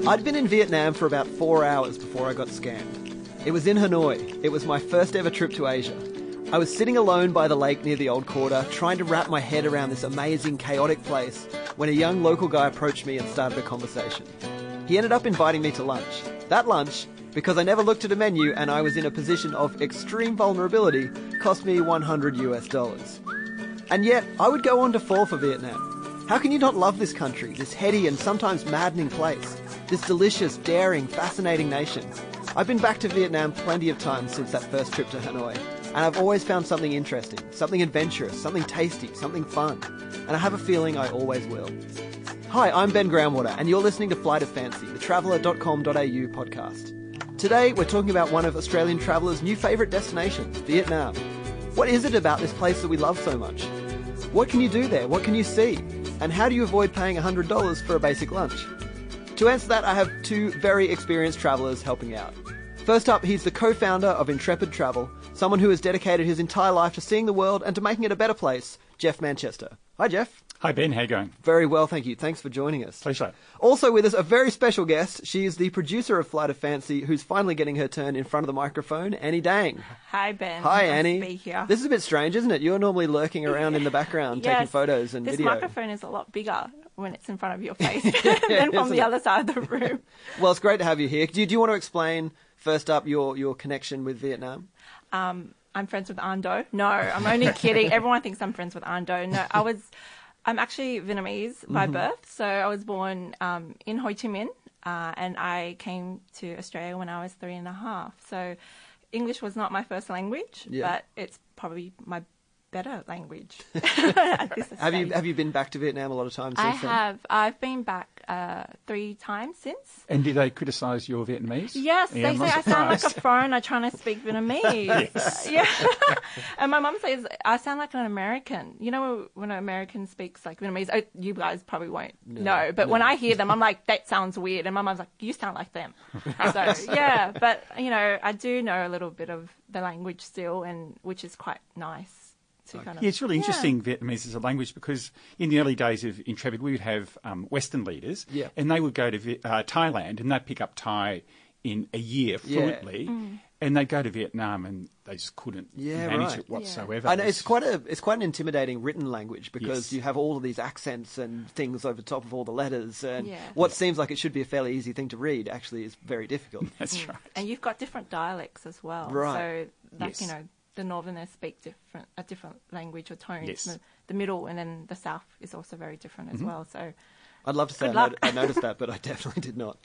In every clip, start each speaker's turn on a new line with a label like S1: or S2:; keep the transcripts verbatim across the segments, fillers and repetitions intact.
S1: I'd been in Vietnam for about four hours before I got scammed. It was in Hanoi. It was my first ever trip to Asia. I was sitting alone by the lake near the old quarter, trying to wrap my head around this amazing, chaotic place, when a young local guy approached me and started a conversation. He ended up inviting me to lunch. That lunch, because I never looked at a menu and I was in a position of extreme vulnerability, cost me one hundred US dollars. And yet, I would go on to fall for Vietnam. How can you not love this country, this heady and sometimes maddening place, this delicious, daring, fascinating nation? I've been back to Vietnam plenty of times since that first trip to Hanoi, and I've always found something interesting, something adventurous, something tasty, something fun. And I have a feeling I always will. Hi, I'm Ben Groundwater, and you're listening to Flight of Fancy, the traveller dot com dot a u podcast. Today, we're talking about one of Australian travellers' new favourite destinations, Vietnam. What is it about this place that we love so much? What can you do there? What can you see? And how do you avoid paying one hundred dollars for a basic lunch? To answer that, I have two very experienced travellers helping out. First up, he's the co-founder of Intrepid Travel, someone who has dedicated his entire life to seeing the world and to making it a better place, Jeff Manchester. Hi, Jeff.
S2: Hi, Ben. How you going?
S1: Very well, thank you. Thanks for joining us.
S2: Pleasure.
S1: Also with us, a very special guest. She is the producer of Flight of Fancy, who's finally getting her turn in front of the microphone, Annie Dang.
S3: Hi, Ben.
S1: Hi,
S3: nice
S1: Annie.
S3: To be here.
S1: This is a bit strange, isn't it? You're normally lurking around in the background,
S3: yes,
S1: taking photos and
S3: this
S1: video.
S3: This microphone is a lot bigger when it's in front of your face than from the other side of the room.
S1: Well, it's great to have you here. Do you, do you want to explain, first up, your, your connection with Vietnam?
S3: Um, I'm friends with Ando. No, I'm only kidding. Everyone thinks I'm friends with Ando. No, I was... I'm actually Vietnamese by
S1: Mm-hmm.
S3: birth, so I was born um, in Ho Chi Minh, uh, and I came to Australia when I was three and a half. So English was not my first language,
S1: Yeah.
S3: but it's probably my better language at this stage.
S1: Have you have you been back to Vietnam a lot of times
S3: I
S1: since then?
S3: have. I've been back uh, three times since.
S2: And did they criticise your Vietnamese?
S3: Yes,
S2: Yeah,
S3: they
S2: I'm
S3: say I
S2: not
S3: sound like a
S2: surprised.
S3: foreigner trying to speak Vietnamese.
S2: Yes.
S3: Yeah. And my mum says I sound like an American. You know when an American speaks like Vietnamese, oh, you guys probably won't
S1: No,
S3: know, but
S1: no.
S3: when I hear them, I'm like, that sounds weird. And my mum's like, you sound like them. So, yeah, but, you know, I do know a little bit of the language still, and which is quite nice. To kind of,
S2: Yeah, it's really
S3: yeah.
S2: interesting, Vietnamese as a language, because in the early days of Intrepid, we would have um, Western leaders,
S1: Yeah.
S2: and they would go to Vi- uh, Thailand, and they'd pick up Thai in a year
S1: Yeah.
S2: fluently,
S3: Mm.
S2: and they'd go to Vietnam, and they just couldn't
S1: Yeah,
S2: manage
S1: right.
S2: it whatsoever.
S1: I know it's quite a it's quite an intimidating written language because
S2: Yes.
S1: you have all of these accents and things over top of all the letters, and
S3: Yeah.
S1: what seems like it should be a fairly easy thing to read actually is very difficult.
S2: That's right.
S3: And you've got different dialects as well.
S1: Right.
S3: So, like,
S2: Yes.
S3: you know, the northerners speak different a different language or tones.
S2: Yes.
S3: The, the middle and then the south is also very different as well. So,
S1: I'd love to say I,
S3: Good
S1: not-
S3: luck.
S1: I noticed that, but I definitely did not.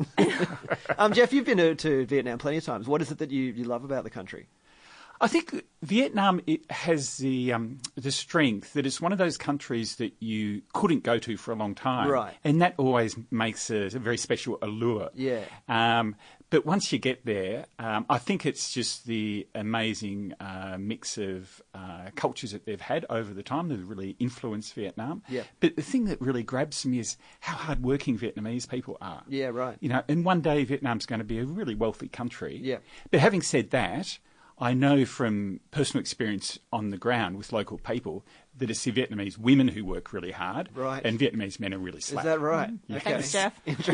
S1: um, Jeff, you've been to, to Vietnam plenty of times. What is it that you, you love about the country?
S2: I think Vietnam it has the um, the strength that it's one of those countries that you couldn't go to for a long time,
S1: Right.
S2: And that always makes a, a very special allure.
S1: Yeah.
S2: Um, but once you get there, um, I think it's just the amazing uh, mix of uh, cultures that they've had over the time that have really influenced Vietnam.
S1: Yeah.
S2: But the thing that really grabs me is how hardworking Vietnamese people are.
S1: Yeah, right.
S2: You know, and one day Vietnam's going to be a really wealthy country.
S1: Yeah.
S2: But having said that, I know from personal experience on the ground with local people that it's the Vietnamese women who work really hard,
S1: Right.
S2: and Vietnamese men are really slack.
S1: Is that right?
S3: thanks, Jeff.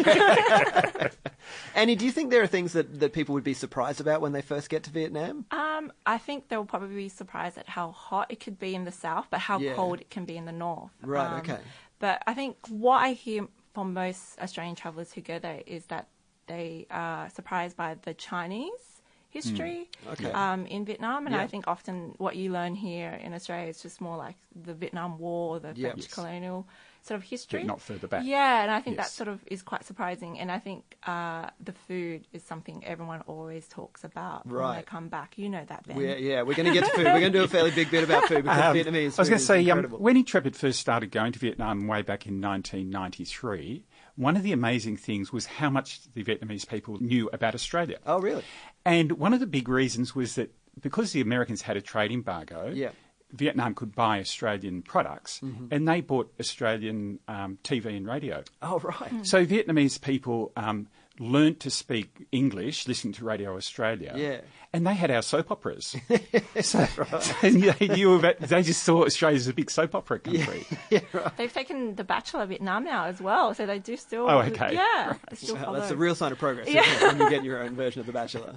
S1: Annie, do you think there are things that, that people would be surprised about when they first get to Vietnam?
S3: Um, I think they'll probably be surprised at how hot it could be in the south, but how
S1: Yeah.
S3: cold it can be in the north.
S1: Right,
S3: Um,
S1: okay.
S3: But I think what I hear from most Australian travellers who go there is that they are surprised by the Chinese history
S1: Okay.
S3: um, in Vietnam. And
S1: Yeah.
S3: I think often what you learn here in Australia is just more like the Vietnam War, the
S1: Yeah.
S3: French
S2: Yes.
S3: colonial sort of history.
S2: But not further back.
S3: Yeah, and I think that
S2: Yes.
S3: sort of is quite surprising. And I think uh, the food is something everyone always talks about when
S1: Right.
S3: they come back. You know that, Ben.
S1: We're, yeah, we're going to get to food. We're going to do a fairly big bit about food because
S2: Um,
S1: Vietnamese
S2: I was
S1: food
S2: going
S1: is
S2: to say, um,
S1: incredible.
S2: when Intrepid first started going to Vietnam way back in nineteen ninety-three, one of the amazing things was how much the Vietnamese people knew about Australia.
S1: Oh, really?
S2: And one of the big reasons was that because the Americans had a trade embargo,
S1: Yeah.
S2: Vietnam could buy Australian products, and they bought Australian um, T V and radio.
S1: Oh, right.
S2: So Vietnamese people um, learnt to speak English listening to Radio Australia.
S1: Yeah.
S2: And they had our soap operas. so, so they, knew about, they just saw Australia as a big soap opera country.
S1: Yeah, right.
S3: They've taken The Bachelor Vietnam now as well, so they do still.
S2: Oh, okay.
S3: Yeah,
S2: Right.
S3: they still
S1: Well,
S3: follow.
S1: that's a real sign of progress,
S3: Yeah.
S1: isn't it, when you get your own version of The Bachelor.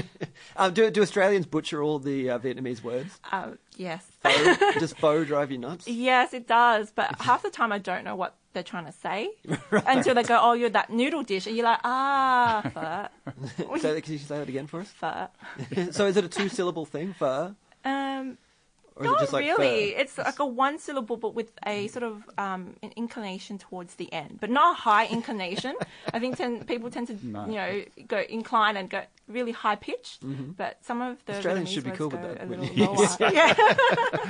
S1: um, do, do Australians butcher all the uh, Vietnamese words?
S3: Uh, yes.
S1: Pho? Does pho drive you nuts?
S3: Yes, it does. But half the time I don't know what they're trying to say until they go, "Oh, you're that noodle dish," and you're like, "Ah, pho,
S1: So, can you say that again for us?
S3: pho."
S1: So is it a two-syllable thing, pho?
S3: Um,
S1: Or is
S3: not
S1: it just like
S3: really.
S1: pho?
S3: It's like a one syllable, but with a sort of um, an inclination towards the end, but not a high inclination. I think ten, people tend to,
S2: No.
S3: you know, go incline and go really high pitched. But some of the
S1: Australians
S3: Vietnamese
S1: should be
S3: words
S1: cool with
S3: go
S1: that,
S3: a
S1: wouldn't
S3: little
S1: you?
S3: lower. Yeah.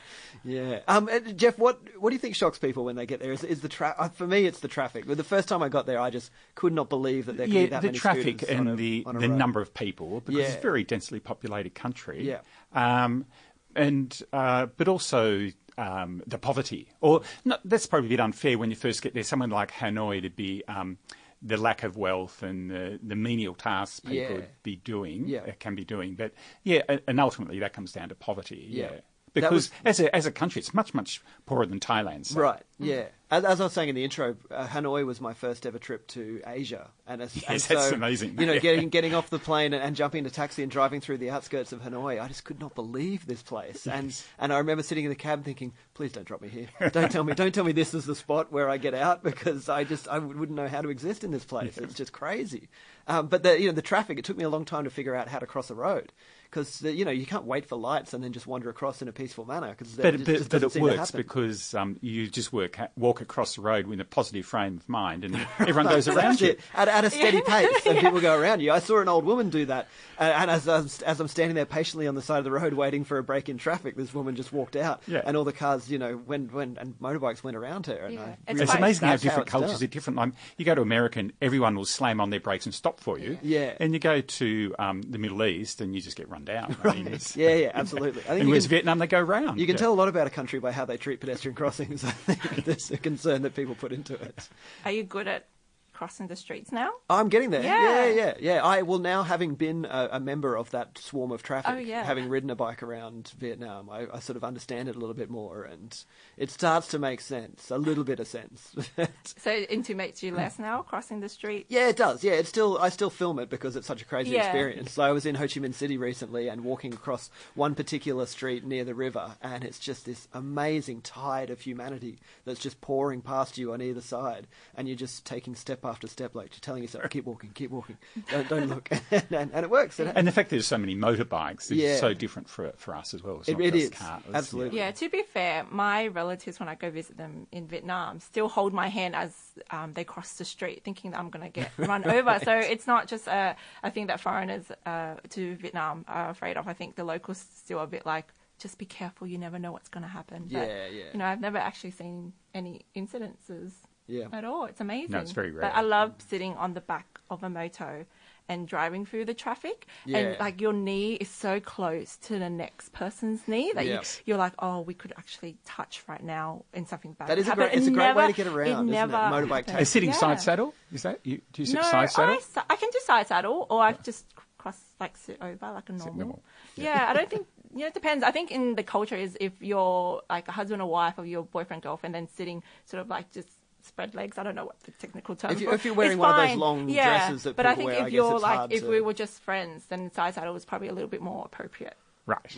S1: Yeah. Um, uh, Jeff, what what do you think shocks people when they get there? Is, is the tra- uh, for me, it's the traffic. The first time I got there, I just could not believe that there could be
S2: Yeah,
S1: that
S2: the
S1: many
S2: traffic
S1: students on
S2: and
S1: a-
S2: the,
S1: on a
S2: the
S1: road.
S2: number of people, because
S1: Yeah.
S2: it's a very densely populated country.
S1: Yeah.
S2: Um, and uh, but also um, the poverty, or not, that's probably a bit unfair when you first get there. Someone like Hanoi to be um, the lack of wealth and the, the menial tasks people
S1: Yeah.
S2: would be doing,
S1: Yeah.
S2: uh, can be doing. But yeah, a- and ultimately that comes down to poverty.
S1: Yeah.
S2: Yeah.
S1: That
S2: Because
S1: was-
S2: as a as a country, it's much much poorer than Thailand. So.
S1: Right, yeah. As, as I was saying in the intro, uh, Hanoi was my first ever trip to Asia. And, as, and
S2: Yes, that's
S1: so,
S2: amazing.
S1: You know,
S2: Yeah.
S1: getting getting off the plane and, and jumping into a taxi and driving through the outskirts of Hanoi, I just could not believe this place. And
S2: Yes.
S1: and I remember sitting in the cab thinking, please don't drop me here. Don't tell me, don't tell me this is the spot where I get out, because I just I wouldn't know how to exist in this place. It's just crazy. Um, but the you know the traffic, it took me a long time to figure out how to cross a road. Because, you know, you can't wait for lights and then just wander across in a peaceful manner. Cause
S2: But,
S1: it
S2: but,
S1: just
S2: but
S1: doesn't
S2: it
S1: seem to
S2: works
S1: happen.
S2: because um, you just work walk across the road with a positive frame of mind, and everyone goes around
S1: That's
S2: you.
S1: it. At, at a steady pace, and people go around you. I saw an old woman do that, uh, and as, as as I'm standing there patiently on the side of the road waiting for a break in traffic, this woman just walked out,
S2: Yeah.
S1: and all the cars, you know, went went and motorbikes went around her. And
S3: Yeah.
S1: I
S3: It's
S2: It's
S1: realised
S3: quite-
S2: amazing how
S1: that's
S2: different
S1: it's
S2: cultures
S1: done.
S2: are different. Like, you go to America and everyone will slam on their brakes and stop for you.
S1: Yeah.
S2: And you go to um, the Middle East and you just get run down. I mean, it's-
S1: Yeah, yeah, absolutely. I think
S2: And
S1: you
S2: whereas
S1: can,
S2: Vietnam, they go round.
S1: you can
S2: Yeah.
S1: tell a lot about a country by how they treat pedestrian crossings. I think there's a concern that people put into it.
S3: Are you good at crossing the streets now?
S1: I'm getting there.
S3: Yeah.
S1: Yeah, yeah, yeah. I will now, having been a, a member of that swarm of traffic,
S3: Oh, yeah.
S1: having ridden a bike around Vietnam, I, I sort of understand it a little bit more, and it starts to make sense, a little bit of sense.
S3: So it intimates you less now, crossing the street?
S1: Yeah, it does. Yeah, it's still I still film it because it's such a crazy
S3: Yeah.
S1: experience. So I was in Ho Chi Minh City recently and walking across one particular street near the river, and it's just this amazing tide of humanity that's just pouring past you on either side, and you're just taking step after step, like you're telling yourself, keep walking, keep walking, don't don't look, and, and, and it works. It,
S2: And the fact that there's so many motorbikes is
S1: Yeah.
S2: so different for for us as well. It's
S1: It-
S2: not
S1: it
S2: just
S1: is.
S2: cars.
S1: Absolutely.
S3: Yeah, to be fair, my relatives, when I go visit them in Vietnam, still hold my hand as um, they cross the street, thinking that I'm going to get run over. So it's not just a, a thing that foreigners uh, to Vietnam are afraid of. I think the locals still are a bit like, just be careful, you never know what's going to happen. But,
S1: Yeah, yeah.
S3: You know, I've never actually seen any incidences
S1: Yeah.
S3: at all. It's amazing.
S2: No, it's very rare.
S3: But I love sitting on the back of a moto and driving through the traffic,
S1: Yeah.
S3: and like your knee is so close to the next person's knee that
S1: Yeah.
S3: you, you're like, oh, we could actually touch right now and something bad
S1: That
S3: would
S1: is a
S3: happen.
S1: great- it's
S3: It
S1: a great way
S3: never-
S1: to get around, isn't it?
S3: never
S1: Motorbike
S3: happens.
S1: taxi.
S2: A sitting
S3: Yeah.
S2: side saddle? Is that you? Do you sit
S3: No,
S2: side saddle?
S3: I, si- I can do side saddle, or I just cross like sit over like a normal.
S2: normal.
S3: Yeah, I don't think you know. It depends. I think in the culture is if you're like a husband or wife, or your boyfriend girlfriend, then sitting sort of like just spread legs. I don't know what the technical term.
S1: If you-
S3: for it.
S1: if you're wearing
S3: It's
S1: one of those
S3: fine.
S1: long
S3: yeah,
S1: dresses that
S3: but I
S1: people
S3: think
S1: wear,
S3: if
S1: I guess
S3: you're
S1: it's
S3: like
S1: hard
S3: if
S1: to-
S3: we were just friends, then side saddle is probably a little bit more appropriate.
S2: Right.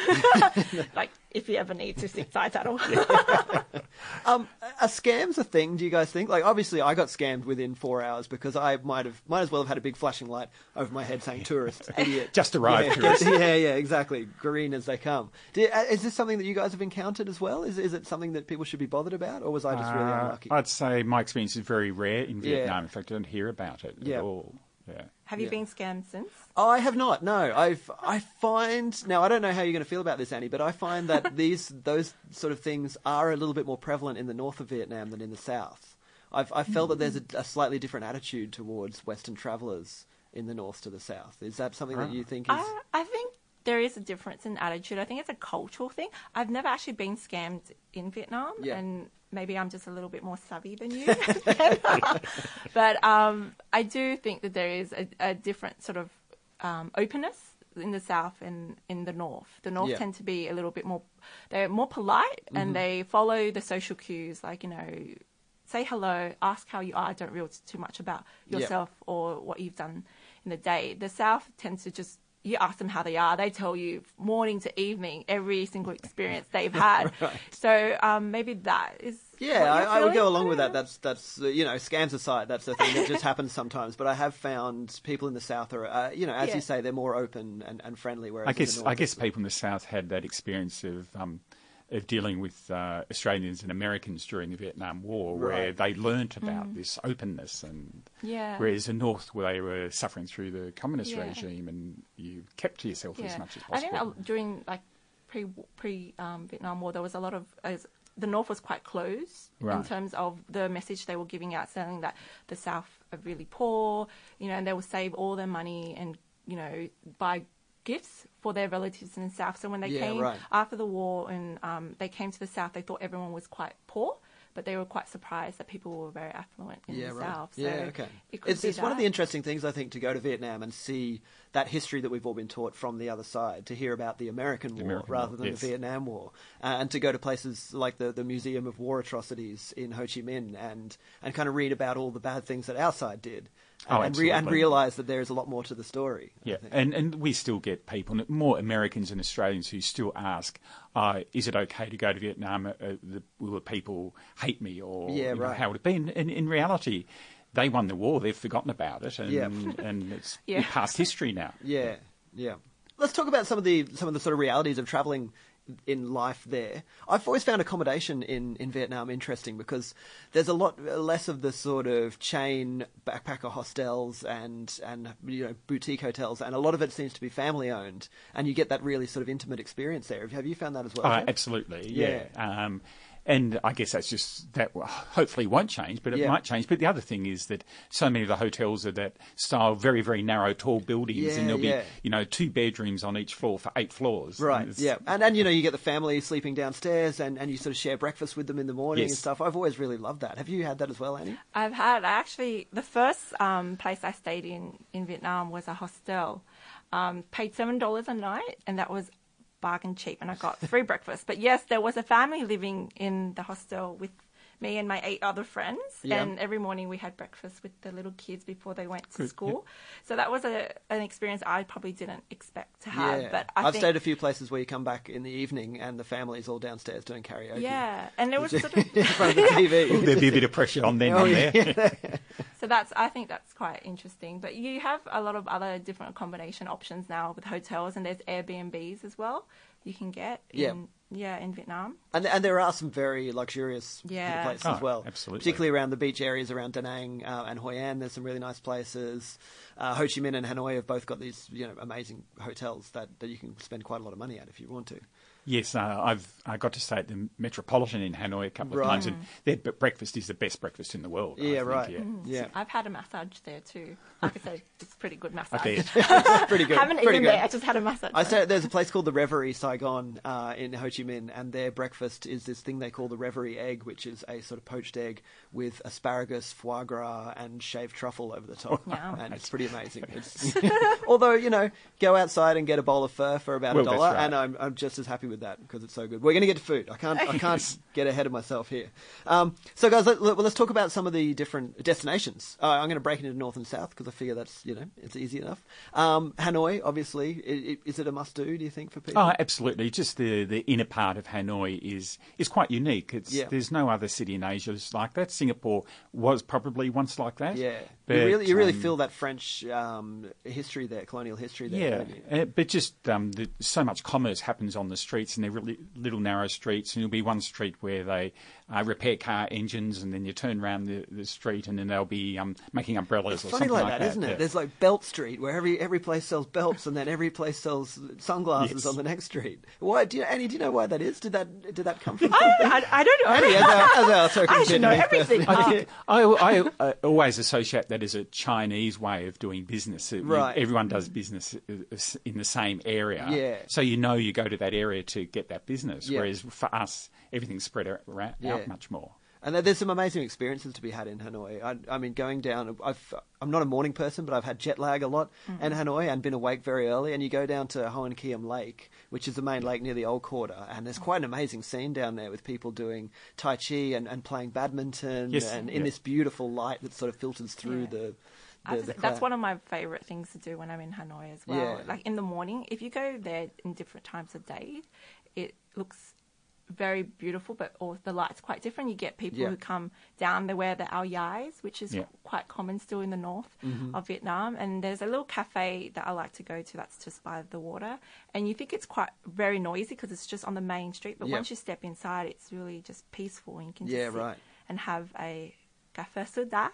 S1: Right.
S3: Like if you ever need to sit side saddle.
S1: Um, are scams a thing? Do you guys think? Like, obviously, I got scammed within four hours because I might have, might as well have had a big flashing light over my head saying "tourist, idiot."
S2: Just arrived,
S1: Yeah,
S2: tourist.
S1: yeah, yeah, exactly. Green as they come. Do, uh, is this something that you guys have encountered as well? Is is it something that people should be bothered about, or was I just really
S2: Uh,
S1: unlucky?
S2: I'd say my experience is very rare in
S1: Yeah.
S2: Vietnam. In fact, I don't hear about it
S1: Yeah.
S2: at all. Yeah.
S3: Have you
S1: Yeah.
S3: been scammed since?
S1: I have not. No, I've. I find now. I don't know how you're going to feel about this, Annie, but I find that these those sort of things are a little bit more prevalent in the north of Vietnam than in the south. I've I felt that there's a, a slightly different attitude towards Western travellers in the north to the south. Is that something that you think is?
S3: I, I think there is a difference in attitude. I think it's a cultural thing. I've never actually been scammed in Vietnam,
S1: Yeah.
S3: and maybe I'm just a little bit more savvy than you. But um, I do think that there is a, a different sort of um, openness in the south and in the north. The north
S1: Yeah.
S3: tend to be a little bit more, they're more polite
S1: Mm-hmm.
S3: and they follow the social cues, like, you know, say hello, ask how you are, don't reveal too much about
S1: Yeah.
S3: yourself or what you've done in the day. The south tends to just, you ask them how they are, they tell you morning to evening every single experience they've had.
S1: Right.
S3: So um, maybe that is
S1: Yeah,
S3: what
S1: I,
S3: you're
S1: I would go
S3: feeling?
S1: along with that.
S3: Yeah.
S1: That's that's uh, you know, scams aside, that's the thing that just happens sometimes. But I have found people in the south are, uh, you know, as
S3: Yeah.
S1: you say, they're more open and, and friendly. Whereas
S2: I
S1: in
S2: guess
S1: the north,
S2: I guess
S1: it's-
S2: people in the south had that experience of um, of dealing with uh, Australians and Americans during the Vietnam War, where
S1: Right.
S2: they learnt about this openness, and
S3: Yeah.
S2: whereas the north, where they were suffering through the communist
S3: Yeah.
S2: regime, and you kept to yourself as much as
S3: I think
S2: possible.
S3: uh, during like pre pre um, Vietnam War, there was a lot of as the North was quite closed in
S2: Right.
S3: terms of the message they were giving out, saying that the South are really poor, you know, and they will save all their money and you know buy gifts for their relatives in the South. So when they
S1: Yeah,
S3: came
S1: right.
S3: after the war and um, they came to the South, they thought everyone was quite poor. But they were quite surprised that people were very affluent in
S1: Yeah,
S3: the
S1: right.
S3: South. So
S1: yeah, okay.
S3: it could
S1: It's,
S3: be
S1: it's one of
S3: that.
S1: the interesting things, I think, to go to Vietnam and see that history that we've all been taught from the other side, to hear about the American War
S2: American
S1: rather
S2: War,
S1: than
S2: yes.
S1: the Vietnam War, uh, and to go to places like the, the Museum of War Atrocities in Ho Chi Minh and, and kind of read about all the bad things that our side did.
S2: Oh,
S1: and, re- and
S2: absolutely.
S1: realise that there is a lot more to the story. I
S2: Yeah,
S1: think.
S2: and, and we still get people, more Americans and Australians, who still ask, uh, is it okay to go to Vietnam? Uh, the, will the people hate me? Or
S1: Yeah,
S2: you know,
S1: right.
S2: how would it be? And in, in reality, they won the war. They've forgotten about it, and,
S1: Yeah.
S2: and it's
S3: Yeah.
S2: past history now.
S1: Yeah, yeah. Let's talk about some of the some of the sort of realities of travelling in life there. I've always found accommodation in, in Vietnam interesting because there's a lot less of the sort of chain backpacker hostels and and you know boutique hotels, and a lot of it seems to be family owned, and you get that really sort of intimate experience there. Have you found that as well?
S2: Oh,
S1: Jeff?
S2: absolutely,
S1: Yeah.
S2: yeah. Um, and I guess that's just that. Well, hopefully, won't change, but it
S1: Yeah.
S2: might change. But the other thing is that so many of the hotels are that style, very, very narrow, tall buildings,
S1: Yeah,
S2: and there'll
S1: yeah.
S2: be you know two bedrooms on each floor for eight floors.
S1: Right,
S2: And it's-
S1: yeah. And, and, you know, you get the family sleeping downstairs and, and you sort of share breakfast with them in the morning and
S2: Yes.
S1: stuff. I've always really loved that. Have you had that as well, Annie?
S3: I've had I actually the first um, place I stayed in in Vietnam was a hostel. Um, paid seven dollars a night, and that was bargain cheap, and I got free breakfast. But yes, there was a family living in the hostel with me and my eight other friends,
S1: Yeah.
S3: and every morning we had breakfast with the little kids before they went to
S2: Good,
S3: school. So that was a an experience I probably didn't expect to have.
S1: Yeah.
S3: But I
S1: I've
S3: think,
S1: stayed a few places where you come back in the evening and the family's all downstairs doing karaoke.
S3: yeah, and it was sort of
S1: in front of the T V.
S2: There'd be a bit of pressure on them
S1: Oh,
S2: on
S1: yeah.
S2: there.
S3: So that's, I think that's quite interesting. But you have a lot of other different accommodation options now with hotels, and there's Airbnbs as well you can get
S1: Yeah.
S3: in, yeah, in Vietnam.
S1: And, and there are some very luxurious
S3: Yeah.
S1: places
S2: Oh,
S1: as well.
S2: absolutely.
S1: Particularly around the beach areas around Da Nang uh, and Hoi An. There's some really nice places. Uh, Ho Chi Minh and Hanoi have both got these you know amazing hotels that, that you can spend quite a lot of money at if you want to.
S2: Yes, uh, I've I got to stay at the Metropolitan in Hanoi a couple of
S1: Right.
S2: times, and their b- breakfast is the best breakfast in the world. I
S1: Yeah,
S2: think,
S1: right.
S2: Yeah.
S1: Yeah.
S3: I've had a massage there too. Like I said, it's pretty good massage.
S2: Okay.
S1: It's pretty good.
S3: Haven't
S1: pretty
S3: eaten
S1: good.
S3: there. I just had a massage.
S1: I say there's a place called the Reverie Saigon uh, in Ho Chi Minh, and their breakfast is this thing they call the Reverie egg, which is a sort of poached egg with asparagus, foie gras, and shaved truffle over the top,
S3: Yum.
S1: and it's pretty amazing. It's, although you know, go outside and get a bowl of pho for about a
S2: Well, that's
S1: dollar,
S2: right.
S1: and I'm I'm just as happy with that because it's so good. We're going to get to food. I can't I can't get ahead of myself here. Um, so guys, let, let, well, let's talk about some of the different destinations. Uh, I'm going to break it into north and south because I figure that's you know it's easy enough. Um, Hanoi, obviously, i i is it a must-do? Do you think for people?
S2: Oh, absolutely. Just the, the inner part of Hanoi is is quite unique. It's
S1: Yeah.
S2: There's no other city in Asia that's like that. Singapore was probably once like that.
S1: Yeah,
S2: But,
S1: you really, you really
S2: um,
S1: feel that French um, history there, colonial history there.
S2: Yeah,
S1: don't you?
S2: uh, but just um, the, so much commerce happens on the streets, and they're really little narrow streets, and there'll be one street where they uh, repair car engines, and then you turn around the, the street, and then they'll be um, making umbrellas or
S1: Funny
S2: something
S1: like,
S2: like
S1: that,
S2: that.
S1: isn't it?
S2: Yeah.
S1: There's like Belt Street, where every every place sells belts, and then every place sells sunglasses
S2: Yes.
S1: on the next street. Why? Do you, Annie? Do you know why that is? Did that did that come from?
S3: I, I, I don't know.
S1: Annie, as our, as our token
S3: I should know
S1: Vietnamese
S3: everything.
S1: person.
S2: I, think, I, I, I always associate that that as a Chinese way of doing business. It-
S1: Right.
S2: Everyone does business in the same area.
S1: Yeah.
S2: So you know you go to that area to get that business.
S1: Yeah.
S2: Whereas for us, everything's spread out,
S1: Yeah.
S2: out much more.
S1: And there- there's some amazing experiences to be had in Hanoi. I, I mean, going down, I've, I'm not a morning person, but I've had jet lag a lot in Hanoi and been awake very early. And you go down to Hoan Kiem Lake, which is the main lake near the Old Quarter, and there's quite an amazing scene down there with people doing Tai Chi and, and playing badminton
S2: Yes,
S1: and in
S2: yeah.
S1: this beautiful light that sort of filters through
S3: Yeah.
S1: the...
S3: I
S1: the,
S3: just-
S1: the
S3: that's
S1: cloud.
S3: one of my favorite things to do when I'm in Hanoi as well.
S1: Yeah.
S3: Like in the morning, if you go there in different times of day, it looks very beautiful, but all the light's quite different. You get people
S1: Yeah.
S3: who come down, they wear the ao yais, which is
S2: Yeah.
S3: quite common still in the north
S1: Mm-hmm.
S3: of Vietnam. And there's a little cafe that I like to go to that's just by the water. And you think it's quite very noisy because it's just on the main street, but
S1: Yeah.
S3: once you step inside, it's really just peaceful and you can just
S1: Yeah,
S3: sit
S1: right.
S3: and have a café soda.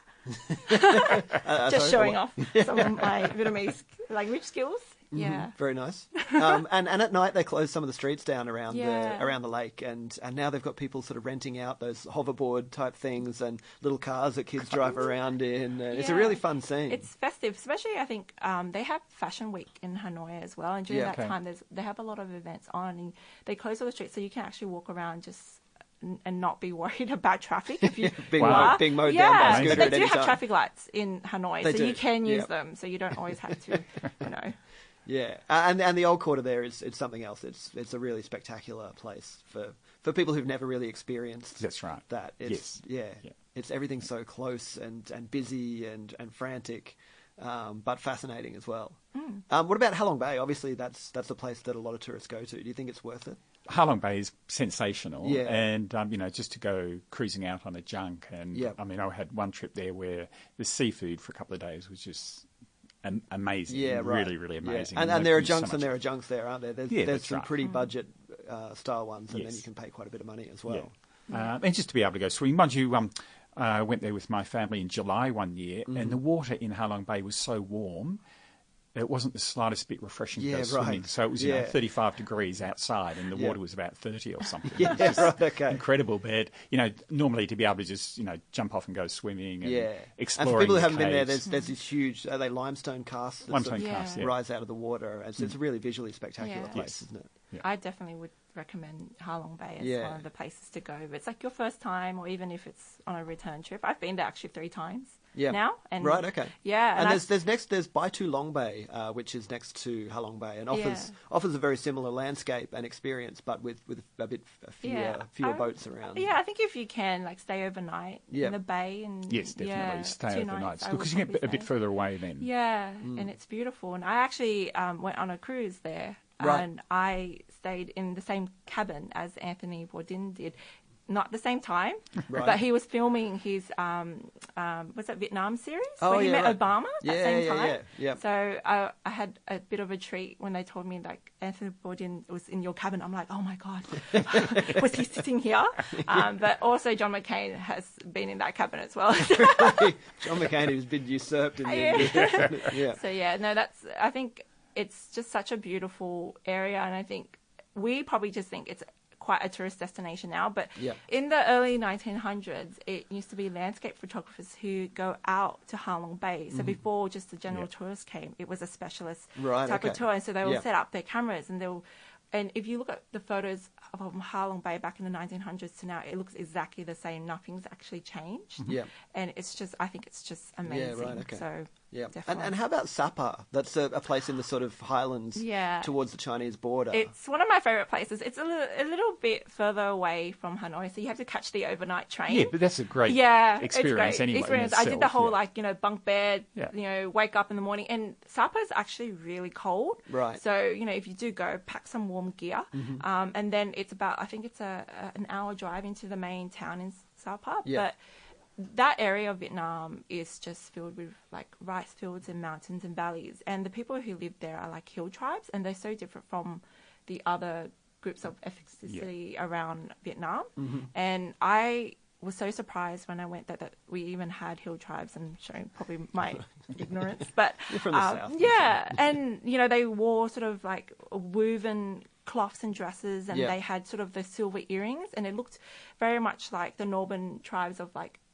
S1: Uh,
S3: Just
S1: sorry,
S3: showing
S1: what?
S3: off some of my Vietnamese language skills. Yeah.
S1: Very nice. Um, and, and at night they close some of the streets down around
S3: Yeah.
S1: the around the lake, and, and now they've got people sort of renting out those hoverboard type things and little cars that kids drive around in. And It's a
S3: Yeah.
S1: really fun scene.
S3: It's festive, especially I think um, they have Fashion Week in Hanoi as well, and during
S1: Yeah.
S3: that
S2: Okay.
S3: time, there's they have a lot of events on, and they close all the streets, so you can actually walk around just n- and not be worried about traffic if you
S1: being,
S2: Wow.
S1: mowed, being mowed
S3: yeah,
S1: down by a
S2: Amazing.
S1: scooter
S3: but
S1: at
S3: they do
S1: any
S3: have
S1: time.
S3: traffic lights in Hanoi,
S1: They
S3: so
S1: do,
S3: you can use
S1: yeah.
S3: them, so you don't always have to, you know.
S1: Yeah, Uh, and and the old quarter there is it's something else. It's it's a really spectacular place for, for people who've never really experienced
S2: That's right.
S1: that. It's,
S2: Yes.
S1: yeah,
S2: Yeah.
S1: it's everything's so close and, and busy and, and frantic, um, but fascinating as well.
S3: Mm.
S1: Um, what about Halong Bay? Obviously, that's that's a place that a lot of tourists go to. Do you think it's worth it?
S2: Halong Bay is sensational,
S1: Yeah.
S2: and um, you know, just to go cruising out on a junk, and
S1: Yep.
S2: I mean, I had one trip there where the seafood for a couple of days was just am- amazing,
S1: Yeah, right.
S2: really, really
S1: Yeah.
S2: amazing.
S1: And, and
S2: There
S1: there are
S2: was so
S1: junks and
S2: much-
S1: there are junks there, aren't there? There's,
S2: Yeah,
S1: there's
S2: that's
S1: some
S2: right.
S1: pretty budget uh, style ones, and then
S2: Yes.
S1: you can pay quite a bit of money as well.
S2: Yeah. Uh, and just to be able to go swimming. Mind you, um, I uh, went there with my family in July one year,
S1: Mm-hmm.
S2: and the water in Halong Bay was so warm, it wasn't the slightest bit refreshing
S1: Yeah,
S2: to go swimming.
S1: right.
S2: So it was, you
S1: Yeah.
S2: know, thirty-five degrees outside, and the
S1: Yeah.
S2: water was about thirty or something.
S1: Yeah,
S2: It was just
S1: right, okay.
S2: Incredible, but, you know, normally to be able to just, you know, jump off and go swimming and
S1: Yeah,
S2: exploring
S1: and for people who
S2: the
S1: haven't been there,
S2: caves.
S1: there's there's these huge are they limestone casts that
S2: Limestone
S1: sort of
S2: casts,
S3: Yeah.
S2: yeah.
S1: rise out of the water. It's, it's a really visually spectacular
S3: Yeah.
S1: place,
S2: Yes.
S1: isn't it?
S2: Yeah.
S3: I definitely would recommend Halong Bay as
S1: Yeah.
S3: one of the places to go. If it's like your first time, or even if it's on a return trip. I've been there actually three times
S1: Yeah.
S3: now. And
S1: Right, okay.
S3: Yeah,
S1: And,
S3: and,
S1: there's
S3: I,
S1: there's next there's Bai Tu Long Bay, uh, which is next to Halong Bay, and offers
S3: Yeah.
S1: offers a very similar landscape and experience, but with, with a bit fewer
S3: Yeah.
S1: fewer
S3: I-
S1: boats around.
S3: yeah, I think if you can like stay overnight
S1: Yeah.
S3: in the bay and
S2: Yes, definitely.
S3: yeah,
S2: Stay
S3: two
S2: overnight.
S3: nights, I
S2: Because
S3: would
S2: you get
S3: probably
S2: a bit
S3: say.
S2: further away then.
S3: Yeah,
S1: Mm.
S3: and it's beautiful. And I actually um, went on a cruise there,
S1: Right.
S3: and I stayed in the same cabin as Anthony Bourdain did. Not the same time,
S1: Right.
S3: but he was filming his um, um, was that Vietnam series
S1: Oh,
S3: where he
S1: yeah,
S3: met
S1: right.
S3: Obama that
S1: Yeah,
S3: same
S1: yeah,
S3: time.
S1: yeah, yeah.
S3: So I, I had a bit of a treat when they told me like Anthony Bourdain was in your cabin. I'm like, oh my god, was he sitting here? Um, but also John McCain has been in that cabin as well.
S1: John McCain, who's been usurped in the
S3: Yeah.
S1: yeah.
S3: So yeah, no, that's. I think it's just such a beautiful area, and I think we probably just think it's quite a tourist destination now. But
S1: Yeah.
S3: in the early nineteen hundreds, it used to be landscape photographers who go out to Halong Bay. So before just the general
S2: Yeah.
S3: tourist came, it was a specialist
S1: Right,
S3: type
S1: okay.
S3: of tour, and so they will
S1: Yeah.
S3: set up their cameras and they'll. And if you look at the photos of Halong Bay back in the nineteen hundreds to now, it looks exactly the same. Nothing's actually changed.
S1: Yeah.
S3: And it's just, I think it's just amazing.
S1: right, okay.
S3: So
S1: Yeah, and,
S3: definitely.
S1: and how about Sapa? That's a, a place in the sort of highlands
S3: Yeah.
S1: towards the Chinese border.
S3: It's one of my favourite places. It's a little, a little bit further away from Hanoi, so you have to catch the overnight train.
S2: Yeah, but that's a great
S3: yeah,
S2: experience
S3: it's great.
S2: anyway. in
S3: Experience. I did the
S2: itself,
S3: whole
S2: yeah.
S3: like you know bunk bed.
S2: Yeah.
S3: You know, wake up in the morning, and Sapa's actually really cold.
S1: Right.
S3: So you know, if you do go, pack some warm gear,
S1: Mm-hmm.
S3: um, and then it's about I think it's a, a an hour drive into the main town in Sapa.
S1: Yeah.
S3: But that area of Vietnam is just filled with like rice fields and mountains and valleys, and the people who live there are like hill tribes, and they're so different from the other groups of ethnicity around Vietnam.
S1: Mm-hmm.
S3: And I was so surprised when I went that, that we even had hill tribes, and showing probably my ignorance, but
S1: You're from the
S3: um,
S1: south.
S3: yeah, and you know they wore sort of like woven cloths and dresses, and
S1: Yeah.
S3: they had sort of the silver earrings, and it looked very much like the northern tribes of like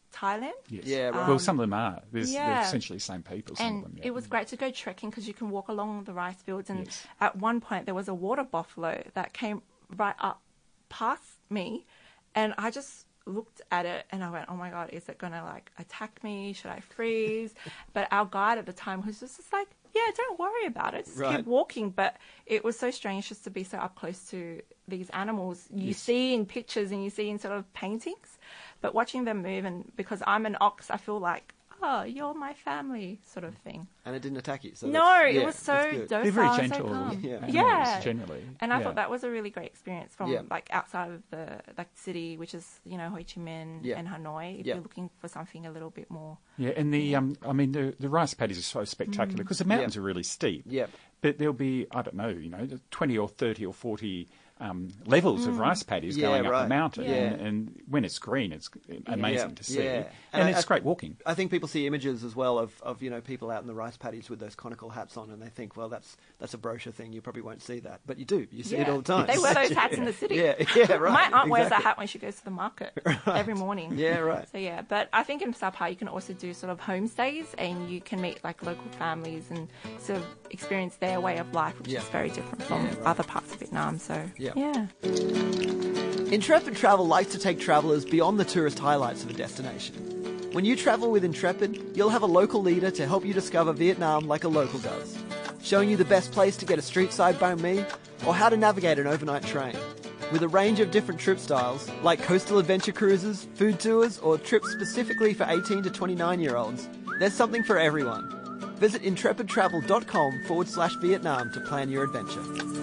S3: Thailand.
S2: Yes.
S1: Yeah, right.
S2: Well, some of them are. There's, They're
S3: Yeah.
S2: essentially the same people. Some
S3: And
S2: of them, yeah.
S3: it was great to go trekking because you can walk along the rice fields. And
S2: Yes.
S3: at one point, there was a water buffalo that came right up past me, and I just looked at it and I went, "Oh my God, is it gonna like attack me? Should I freeze?" But our guide at the time was just, just like, "Yeah, don't worry about it. Just
S1: Right.
S3: keep walking." But it was so strange just to be so up close to these animals you see in pictures and you see in sort of paintings, but watching them move, and because I'm an ox, I feel like, oh, you're my family sort of thing.
S1: And it didn't attack you. So
S3: No,
S1: that's-
S3: it
S1: yeah,
S3: was so
S1: that's good.
S3: docile
S2: They're very
S3: and so
S2: gentle
S3: calm.
S1: Yeah.
S2: animals,
S3: Yeah.
S2: generally.
S3: And I
S2: Yeah.
S3: thought that was a really great experience from
S1: Yeah.
S3: like outside of the like city, which is, you know, Ho Chi Minh
S1: Yeah.
S3: and Hanoi. If
S1: Yeah.
S3: you're looking for something a little bit more.
S2: Yeah, and the um, I mean the the rice paddies are so spectacular because the mountains
S1: Yeah.
S2: are really steep.
S1: Yeah.
S2: But there'll be I don't know, you know, twenty or thirty or forty um, levels of rice paddies
S1: Yeah,
S2: going up
S1: right.
S2: the mountain,
S3: Yeah.
S2: and, and when it's green, it's amazing
S1: Yeah.
S2: to see,
S1: Yeah.
S2: and,
S1: And I-
S2: it's
S1: I-
S2: great walking.
S1: I think people see images as well of, of you know people out in the rice paddies with those conical hats on, and they think, well, that's that's a brochure thing. You probably won't see that, but you do. You see it
S3: Yeah.
S1: all the time.
S3: They wear those hats in the city.
S1: Yeah, yeah, right.
S3: My aunt wears that
S1: exactly.
S3: hat when she goes to the market every morning.
S1: Yeah, right.
S3: So yeah, but I think in Sapa you can also do sort of homestays, and you can meet like local families and sort of experience their way of life, which
S1: Yeah.
S3: is very different from
S1: Yeah, right.
S3: other parts of Vietnam. So
S1: Yeah.
S3: yeah.
S1: Intrepid Travel likes to take travellers beyond the tourist highlights of a destination. When you travel with Intrepid, you'll have a local leader to help you discover Vietnam like a local does, showing you the best place to get a street-side banh mi or how to navigate an overnight train. With a range of different trip styles, like coastal adventure cruises, food tours, or trips specifically for eighteen to twenty-nine-year-olds, there's something for everyone. Visit intrepidtravel.com forward slash Vietnam to plan your adventure.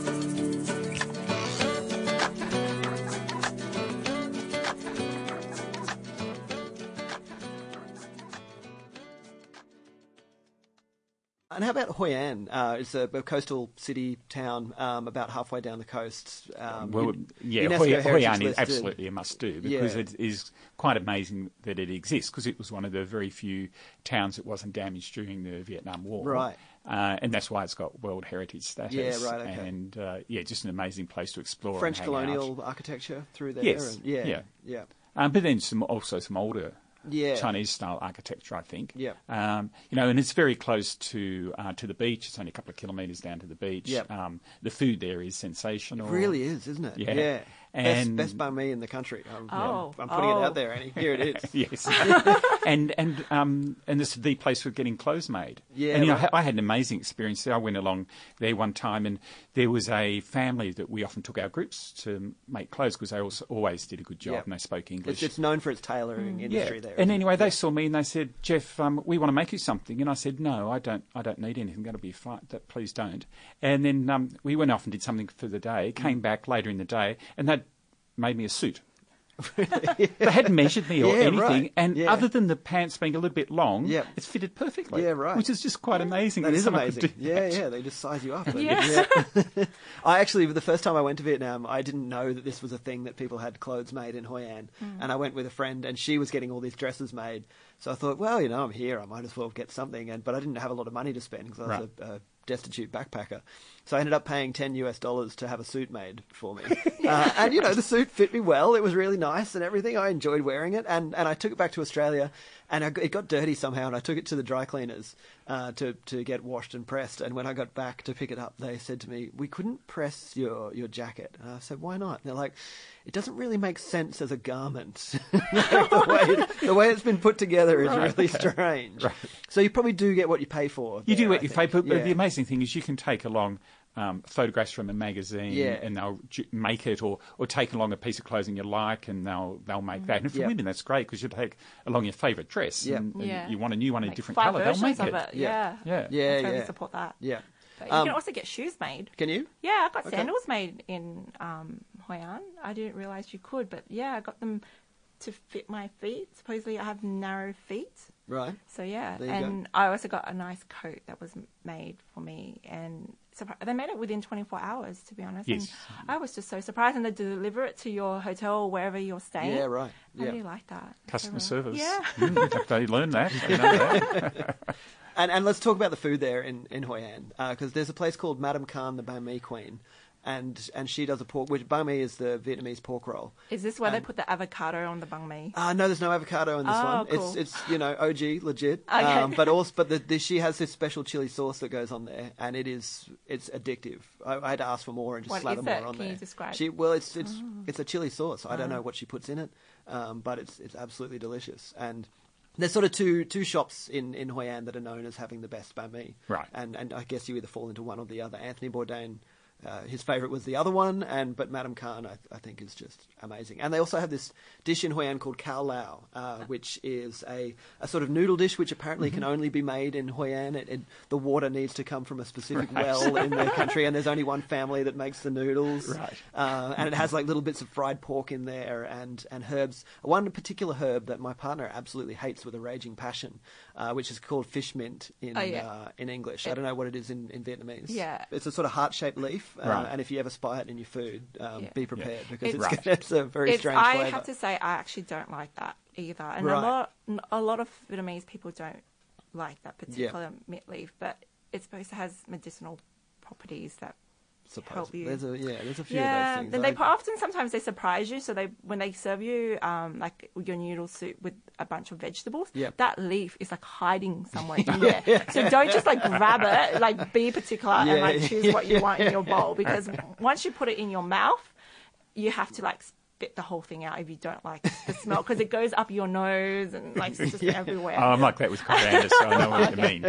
S1: And how about Hoi An? Uh, it's a, a coastal city town um, about halfway down the coast. Um,
S2: Well,
S1: Un-
S2: yeah,
S1: UNESCO
S2: Hoi,
S1: heritage
S2: Hoi An is
S1: listed.
S2: absolutely a must-do because
S1: Yeah.
S2: it is quite amazing that it exists because it was one of the very few towns that wasn't damaged during the Vietnam War.
S1: Right.
S2: Uh, and that's why it's got World Heritage status.
S1: Yeah, right, okay.
S2: And, uh, yeah, just an amazing place to explore
S1: French
S2: and hang
S1: colonial
S2: out.
S1: architecture through there.
S2: Yes,
S1: and- yeah,
S2: yeah.
S1: yeah.
S2: Um, but then some also some older
S1: Yeah.
S2: Chinese-style architecture, I think.
S1: Yeah.
S2: Um, you know, and it's very close to uh, to the beach. It's only a couple of kilometres down to the beach.
S1: Yeah.
S2: Um, the food there is sensational.
S1: It really is, isn't it?
S2: Yeah.
S1: yeah.
S2: And-
S1: best, best banh mi in the country. I'm,
S3: Oh,
S1: I'm putting
S3: oh.
S1: it out there, Annie. Here it is.
S2: Yes, and and um and this is the place for getting clothes made.
S1: Yeah,
S2: and you know,
S1: right.
S2: I had an amazing experience there. I went along there one time, and there was a family that we often took our groups to make clothes because they also always did a good job
S1: Yeah.
S2: and they spoke English.
S1: It's, it's known for its tailoring industry there.
S2: And
S1: isn't it?
S2: anyway, they
S1: Yeah.
S2: saw me and they said, "Jeff, um, we want to make you something." And I said, "No, I don't. I don't need anything. That'll be fine. That, please don't." And then um, we went off and did something for the day. Came back later in the day, and that made me a suit. They hadn't measured me or
S1: Yeah,
S2: anything,
S1: right.
S2: and
S1: Yeah.
S2: other than the pants being a little bit long,
S1: Yeah.
S2: it's fitted perfectly.
S1: Yeah, right.
S2: Which is just quite amazing.
S1: That is
S2: someone could
S1: amazing.
S2: do
S1: Yeah,
S2: that.
S1: yeah. They just size you up.
S3: Yeah.
S1: Yeah. I actually, the first time I went to Vietnam, I didn't know that this was a thing that people had clothes made in Hoi An. And I went with a friend, and she was getting all these dresses made. So I thought, well, you know, I'm here. I might as well get something. And but I didn't have a lot of money to spend because I was
S2: Right.
S1: a, a destitute backpacker. So I ended up paying ten US dollars to have a suit made for me. uh, and, you know, the suit fit me well. It was really nice and everything. I enjoyed wearing it. And, and I took it back to Australia, and I, it got dirty somehow, and I took it to the dry cleaners uh, to, to get washed and pressed. And when I got back to pick it up, they said to me, "We couldn't press your, your jacket." And I said, "Why not?" And they're like, "It doesn't really make sense as a garment." Like, the, way it, the way it's been put together is
S2: Right,
S1: really
S2: okay.
S1: strange.
S2: Right.
S1: So you probably do get what you pay for.
S2: You do
S1: there,
S2: what
S1: I
S2: you
S1: think.
S2: pay, but, but
S1: Yeah.
S2: the amazing thing is you can take along um, photographs from a magazine,
S1: Yeah.
S2: and they'll ju- make it, or, or take along a piece of clothing you like, and they'll they'll make that. And for
S1: Yeah.
S2: women, that's great because you take along your favourite dress,
S1: Yeah.
S2: and, and
S3: Yeah.
S2: you want a new one in a
S3: Like
S2: different
S3: five
S2: colour, they'll
S3: versions
S2: make
S3: of
S2: it.
S3: it.
S1: Yeah.
S3: Yeah.
S2: Yeah,
S1: Yeah,
S3: I totally
S1: yeah.
S3: support that.
S1: Yeah.
S3: But you
S1: Um,
S3: can also get shoes made.
S1: Can you?
S3: Yeah, I got
S1: Okay.
S3: sandals made in um, Hoi An. I didn't realise you could, but yeah, I got them to fit my feet. Supposedly I have narrow feet.
S1: Right.
S3: So yeah,
S1: There you
S3: and
S1: go.
S3: I also got a nice coat that was m- made for me, and surpri- they made it within twenty-four hours, to be honest.
S2: Yes.
S3: And I was just so surprised, and they deliver it to your hotel or wherever you're staying.
S1: Yeah, right.
S3: I
S1: Yeah.
S3: really like that.
S2: Customer
S3: So,
S2: service.
S3: Yeah.
S2: Mm, they learn that. They know that.
S1: And and let's talk about the food there in, in Hoi An, because there's a place called Madame Khan, the Banh Mi Queen. and and she does a pork, which banh mi is the Vietnamese pork roll.
S3: Is this where they
S1: And-
S3: put the avocado on the banh mi?
S1: Uh, no, there's no avocado in this
S3: Oh,
S1: one.
S3: cool.
S1: It's it's you know O G legit.
S3: Okay.
S1: Um, but also, but the, the, she has this special chili sauce that goes on there, and it is it's addictive. I, I had to ask for more and just
S3: What
S1: slather
S3: is
S1: more
S3: it?
S1: on
S3: Can
S1: there.
S3: you describe?
S1: She well, it's it's it's a chili sauce. I don't
S3: Oh.
S1: know what she puts in it, um, but it's it's absolutely delicious. And there's sort of two two shops in, in Hoi An that are known as having the best banh mi.
S2: Right.
S1: And and I guess you either fall into one or the other. Anthony Bourdain, uh, his favourite was the other one, and but Madame Khan I, I think is just amazing. And they also have this dish in Hoi An called Khao Lao, uh, which is a, a sort of noodle dish which apparently
S2: Mm-hmm.
S1: can only be made in Hoi An. It, it, the water needs to come from a specific
S2: Right.
S1: well in their country, and there's only one family that makes the noodles.
S2: Right.
S1: Uh, and it has like little bits of fried pork in there and, and herbs. One particular herb that my partner absolutely hates with a raging passion, uh, which is called fish mint in
S3: Oh, yeah.
S1: uh, in English. I don't know what it is in, in Vietnamese.
S3: Yeah.
S1: It's a sort of heart-shaped leaf, uh,
S2: Right.
S1: and if you ever spy it in your food, um,
S3: Yeah.
S1: be prepared because
S3: It's-
S1: it's,
S2: Right.
S1: it's a very
S3: It's,
S1: strange
S3: I
S1: flavour.
S3: have to say, I actually don't like that either. And
S1: Right.
S3: a lot, a lot of Vietnamese people don't like that particular mint leaf, but it's supposed to have medicinal properties that
S1: Suppose.
S3: help you.
S1: There's a yeah, there's a few
S3: yeah,
S1: of those things.
S3: then they
S1: I-
S3: put- often sometimes they surprise you. So they when they serve you um, like your noodle soup with a bunch of vegetables,
S1: Yep.
S3: that leaf is like hiding somewhere in there. So don't just like grab it. Like be particular and
S1: Yeah,
S3: like choose what you want in your bowl, because once you put it in your mouth, you have to like spit the whole thing out if you don't like the smell, because it goes up your nose and like it's just everywhere.
S2: Oh, I'm like that with coriander, so I know what you mean.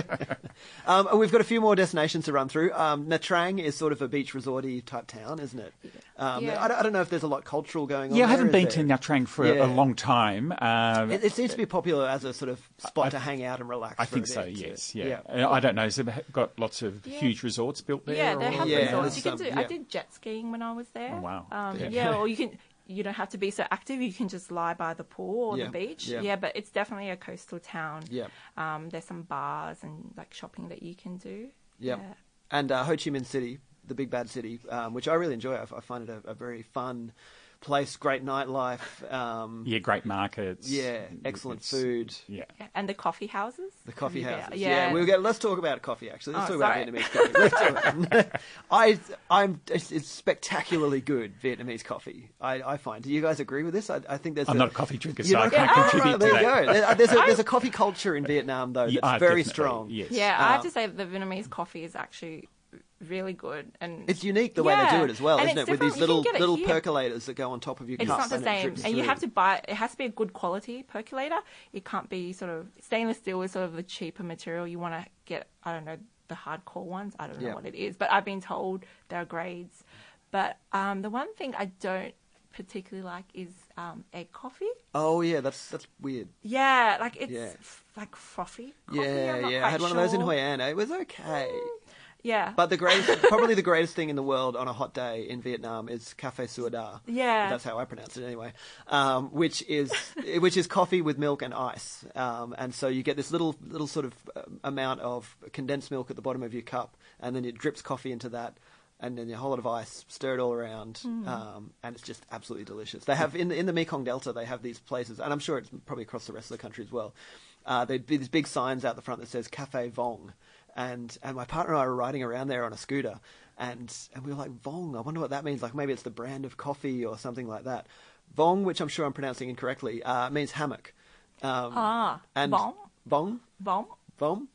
S1: Um, and we've got a few more destinations to run through. Um, Nha Trang is sort of a beach resorty type town, isn't it? Um,
S3: Yeah.
S1: I, don't, I don't know if there's a lot cultural going on.
S2: Yeah, I
S1: there,
S2: haven't
S1: is
S2: been
S1: there?
S2: to Nha Trang for
S1: Yeah.
S2: a long time. Um,
S1: It, it seems to be popular as a sort of spot
S2: I-
S1: to hang out and relax.
S2: I
S1: for
S2: think
S1: a
S2: so,
S1: bit,
S2: yes.
S1: too.
S2: Yeah. Uh, I don't know. Has it got lots of
S3: Yeah.
S2: huge resorts built there?
S3: Yeah, they
S2: or-
S3: have
S1: Yeah,
S3: resorts. You
S1: there's
S3: can do.
S1: some-
S3: I
S1: yeah.
S3: did jet skiing when I was there.
S2: Oh, wow.
S3: Um,
S2: Yeah.
S3: yeah. or you can. You don't have to be so active. You can just lie by the pool or
S1: Yeah,
S3: the beach.
S1: yeah.
S3: Yeah. but it's definitely a coastal town.
S1: Yeah.
S3: Um, there's some bars and like shopping that you can do.
S1: Yep.
S3: Yeah.
S1: And uh, Ho Chi Minh City, the big bad city, um, which I really enjoy. I, I find it a, a very fun place, great nightlife. Um,
S2: Yeah, great markets.
S1: yeah, excellent
S2: It's-
S1: food.
S2: Yeah.
S3: Yeah, and the coffee houses.
S1: The coffee
S3: Have you been-
S1: houses.
S3: Yeah.
S1: we'll get. Let's talk about coffee. Actually, let's
S3: Oh,
S1: talk
S3: sorry.
S1: about Vietnamese coffee. Let's do it. I, I'm. It's, it's spectacularly good Vietnamese coffee. I, I find. Do you guys agree with this? I, I think there's.
S2: I'm
S1: a,
S2: not a coffee drinker,
S1: You're
S2: so I
S1: not-
S2: can't
S3: Yeah,
S2: contribute
S1: right, there
S2: to
S1: you
S2: that.
S1: go. There- There's a, there's a coffee culture in Vietnam though that's
S2: Yeah, uh,
S1: very
S2: definitely,
S1: strong.
S2: Yes.
S3: Yeah, I have
S1: Uh,
S3: to say that the Vietnamese coffee is actually really good, and
S1: It's unique the way they do
S3: Yeah,
S1: it as well,
S3: and
S1: isn't
S3: it's
S1: it? With
S3: different.
S1: these
S3: You can
S1: little
S3: get it
S1: little
S3: here.
S1: percolators that go on top of your
S3: it's
S1: cup.
S3: not the
S1: and it
S3: same.
S1: drips
S3: And you
S1: through.
S3: have to buy. It has to be a good quality percolator. It can't be sort of stainless steel is sort of the cheaper material. You want to get, I don't know, the hardcore ones. I don't know
S1: Yeah.
S3: what it is, but I've been told there are grades. But um, the one thing I don't particularly like is um, egg coffee.
S1: Oh yeah, that's that's weird.
S3: Yeah, like it's
S1: Yeah.
S3: f- like frothy coffee. I'm
S1: Yeah,
S3: not
S1: yeah. I
S3: quite
S1: had one of those in
S3: sure.
S1: Hoi An. It was okay.
S3: Yeah,
S1: But the greatest, probably the greatest thing in the world on a hot day in Vietnam is Café Sua Da.
S3: Yeah.
S1: That's how I pronounce it anyway. Um, which is which is coffee with milk and ice. Um, and so you get this little little sort of um, amount of condensed milk at the bottom of your cup, and then it drips coffee into that, and then a whole lot of ice, stir it all around, um, and it's just absolutely delicious. They have in the, in the Mekong Delta, they have these places, and I'm sure it's probably across the rest of the country as well. Uh, there'd be these big signs out the front that says Café Vong. And and my partner and I were riding around there on a scooter, and, and we were like, Vong, I wonder what that means. Like maybe it's the brand of coffee or something like that. Vong, which I'm sure I'm pronouncing incorrectly, uh, means hammock. Um,
S3: Ah,
S1: and
S3: Vong?
S1: Vong?
S3: Vom.
S1: Vom?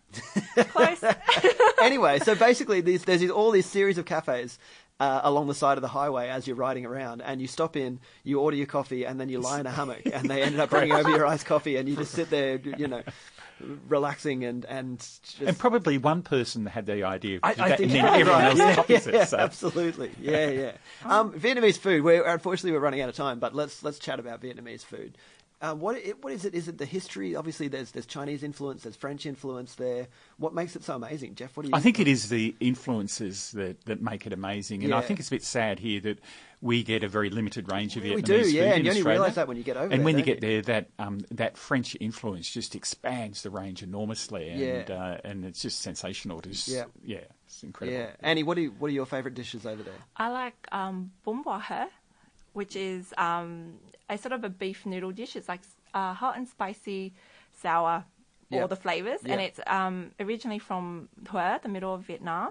S3: Close.
S1: Anyway, so basically these, there's these, all these series of cafes uh, along the side of the highway as you're riding around, and you stop in, you order your coffee, and then you lie in a hammock, and they ended up bringing over your iced coffee, and you just sit there, you know, relaxing and and just...
S2: And probably one person had the idea of
S1: I, I
S2: that,
S1: think
S2: and then
S1: you're right.
S2: everyone else
S1: yeah,
S2: copies
S1: yeah,
S2: it. So.
S1: Absolutely, yeah, yeah. Um, Vietnamese food. We're unfortunately we're running out of time, but let's let's chat about Vietnamese food. Um, what it, what is it? Is it the history? Obviously, there's there's Chinese influence, there's French influence there. What makes it so amazing, Jeff? What do you?
S2: I think it is the influences that, that make it amazing, and
S1: Yeah.
S2: I think it's a bit sad here that we get a very limited range of
S1: We
S2: Vietnamese
S1: do,
S2: food
S1: yeah,
S2: in
S1: and you only
S2: Australia.
S1: realise that when you get over
S2: and
S1: there,
S2: when you
S1: don't
S2: get there, that um, that French influence just expands the range enormously, and
S1: Yeah.
S2: uh, and it's just sensational. To just,
S1: Yeah.
S2: yeah, it's incredible.
S1: Yeah, Annie, what do you, what are your favourite dishes over there?
S3: I like um, bún bò he, which is um, a sort of a beef noodle dish. It's like uh, hot and spicy, sour,
S1: Yeah.
S3: all the flavours. And
S1: Yeah.
S3: it's um, originally from Hue, the middle of Vietnam.
S1: Yeah.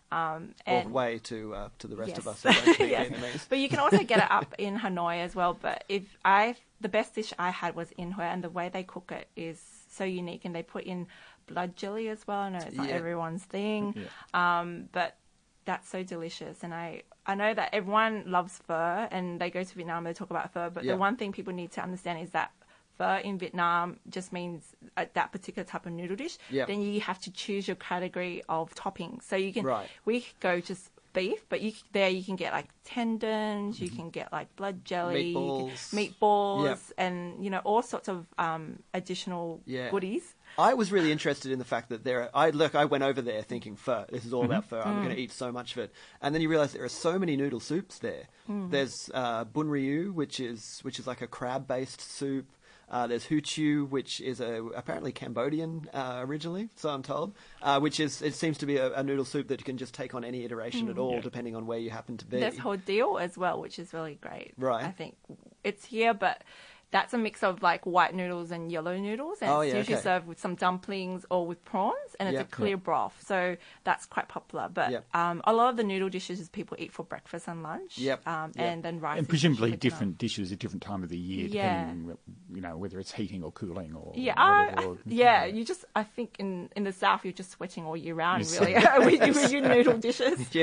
S3: Um,
S1: Or
S3: and
S1: way to uh, to the rest
S3: yes.
S1: of us who don't speak
S3: Yes.
S1: Vietnamese.
S3: But you can also get it up in Hanoi as well. But if I, the best dish I had was in Hue, and the way they cook it is so unique, and they put in blood jelly as well. I know it's not
S1: Yeah.
S3: everyone's thing,
S2: Yeah.
S3: um, but that's so delicious. And I, I know that everyone loves pho, and they go to Vietnam, they talk about pho. But
S1: Yeah.
S3: the one thing people need to understand is that pho in Vietnam just means uh, that particular type of noodle dish.
S1: Yeah.
S3: Then you have to choose your category of toppings. So you can,
S1: Right.
S3: we go just beef, but you there you can get like tendons, you can get like blood jelly, you can-
S1: Meatballs.
S3: meatballs,
S1: Yep.
S3: and you know all sorts of um, additional
S1: Yeah.
S3: goodies.
S1: I was really interested in the fact that there. Are, I look. I went over there thinking pho. This is all about pho. I'm going to eat so much of it, and then you realise there are so many noodle soups there. There's uh, bun ryu, which is which is like a crab-based soup. Uh, there's hu chu, which is a apparently Cambodian uh, originally, so I'm told. Uh, which is it seems to be a, a noodle soup that you can just take on any iteration at all,
S2: Yeah.
S1: depending on where you happen to be.
S3: There's hodil as well, which is really great.
S1: Right.
S3: I think it's here, but that's a mix of like white noodles and yellow noodles, and
S1: Oh,
S3: it's
S1: yeah,
S3: usually
S1: okay.
S3: served with some dumplings or with prawns, and it's
S1: Yeah.
S3: a clear broth, so that's quite popular. But
S1: Yeah.
S3: um, a lot of the noodle dishes people eat for breakfast and lunch,
S1: Yep.
S3: um,
S1: Yep.
S3: and then rice.
S2: And
S3: is
S2: presumably
S3: usually
S2: different dishes at different time of the year,
S3: Yeah.
S2: depending, you know, whether it's heating or cooling or
S3: Yeah, I,
S2: whatever.
S3: I-
S2: or-
S3: yeah. You just, I think in, in the south you're just sweating all year round,
S2: Yes.
S3: really, with, with your noodle dishes.
S1: Yeah.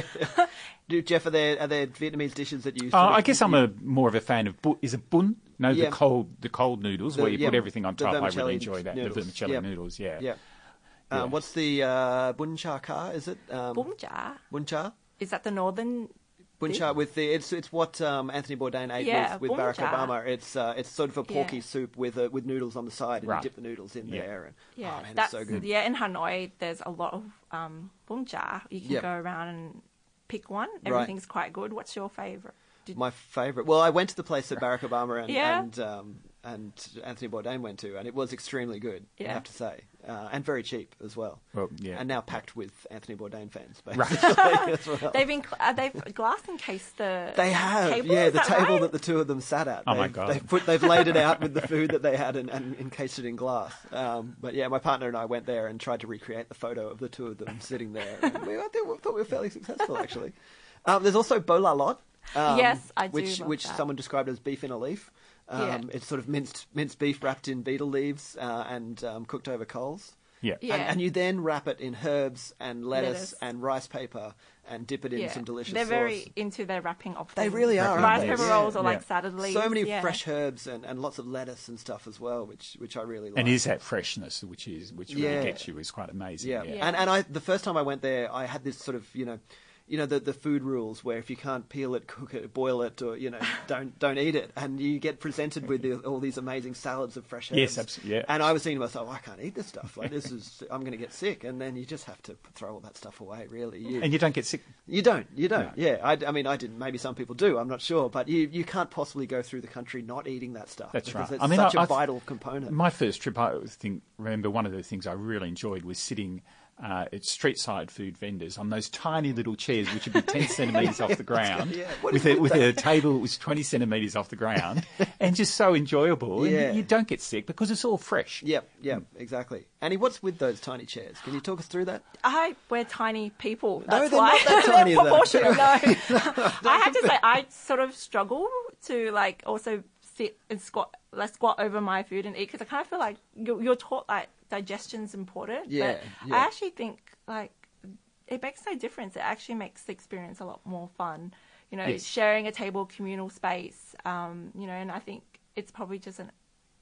S1: Do Jeff, are there are there Vietnamese dishes that you?
S2: Oh,
S1: sort of-
S2: I guess I'm a more of a fan of bu- is it bun? No,
S1: Yeah.
S2: the cold the cold noodles
S1: The-
S2: where you
S1: yeah,
S2: put everything on
S1: the
S2: top. I
S1: vermicelli
S2: really enjoy that.
S1: noodles.
S2: The vermicelli
S1: Yeah.
S2: noodles, yeah.
S1: Yeah.
S2: Yeah.
S1: Um, what's the uh, bun cha ka? Is it um,
S3: Bum cha,
S1: bun cha?
S3: is that the northern?
S1: Bun cha with the it's it's what um, Anthony Bourdain ate
S3: Yeah,
S1: with, with
S3: bun
S1: Barack
S3: cha.
S1: Obama. It's uh, it's sort of a porky
S3: Yeah.
S1: soup with uh, with noodles on the side, and
S2: Right.
S1: you dip the noodles in
S2: Yeah.
S1: there. And,
S3: Yeah,
S1: oh, man,
S3: that's
S1: it's so good.
S3: yeah. In Hanoi, there's a lot of um, bum cha. You can
S1: Yep.
S3: go around and pick one.
S1: Right.
S3: Everything's quite good. What's your favorite? Did,
S1: My favourite. Well, I went to the place that Barack Obama and
S3: Yeah.
S1: and, um, and Anthony Bourdain went to, and it was extremely good. I
S3: Yeah.
S1: have to say, uh, and very cheap as well.
S2: Well, yeah.
S1: And now packed with Anthony Bourdain fans, basically as well.
S3: they've been uh, they've glass encased the
S1: They have,
S3: table,
S1: yeah,
S3: is
S1: the
S3: that
S1: table
S3: right?
S1: that the two of them sat at.
S2: Oh, my
S1: They've-
S2: God.
S1: They've, put, they've laid it out with the food that they had and, and encased it in glass. Um, but yeah, my partner and I went there and tried to recreate the photo of the two of them sitting there. And we, I think, we thought we were fairly successful, actually. Um, there's also bo la lot. Um,
S3: Yes, I do
S1: Which,
S3: love
S1: which
S3: that.
S1: someone described as beef in a leaf. Um,
S3: Yeah.
S1: It's sort of minced minced beef wrapped in betel leaves uh, and um, cooked over coals.
S2: Yeah.
S3: Yeah.
S1: And, and you then wrap it in herbs and lettuce,
S3: Lettuce.
S1: and rice paper and dip it in
S3: Yeah.
S1: some delicious
S3: They're
S1: sauce.
S3: very into their wrapping of
S1: They
S3: things.
S1: really are,
S3: Rice
S1: aren't they?
S3: paper
S1: Yeah.
S3: rolls or like
S2: Yeah.
S3: salad leaves.
S1: So many
S3: yeah.
S1: fresh herbs and, and lots of lettuce and stuff as well, which which I really like.
S2: And is that freshness, which is which really
S1: Yeah.
S2: gets you, is quite amazing.
S1: yeah.
S2: Yeah.
S3: Yeah.
S1: And and I the first time I went there, I had this sort of you know, you know the the food rules where if you can't peel it, cook it, boil it, or you know don't don't eat it, and you get presented with the, all these amazing salads of fresh herbs.
S2: Yes, absolutely, yeah.
S1: And I was thinking to myself, I can't eat this stuff. Like this is I'm going to get sick, and then you just have to throw all that stuff away. Really, you,
S2: And you don't get sick.
S1: You don't. You don't.
S2: No.
S1: Yeah. I, I mean, I didn't. Maybe some people do. I'm not sure. But you, you can't possibly go through the country not eating that stuff.
S2: That's
S1: because
S2: right.
S1: It's
S2: I mean,
S1: such
S2: I-
S1: a
S2: I-
S1: vital component.
S2: My first trip, I think, remember one of the things I really enjoyed was sitting uh, at street side food vendors on those tiny little chairs, which would be ten centimetres off the ground,
S1: Yeah. What
S2: with,
S1: is
S2: a,
S1: with
S2: with
S1: that?
S2: a table that was twenty centimetres off the ground, and just so enjoyable.
S1: Yeah.
S2: And you don't get sick because it's all fresh.
S1: Yep. Yep. Exactly. Annie, what's with those tiny chairs? Can you talk us through that?
S3: I we're tiny people.
S1: No,
S3: That's
S1: they're
S3: why.
S1: not that tiny,
S3: They're
S1: though.
S3: proportional. No, I have to say I sort of struggle to like also sit and squat, like squat over my food and eat because I kind of feel like you're, you're taught like digestion's important.
S1: Yeah,
S3: but
S1: yeah.
S3: I actually think like it makes no difference. It actually makes the experience a lot more fun. You know,
S2: Yes.
S3: sharing a table, communal space. Um, you know, and I think it's probably just an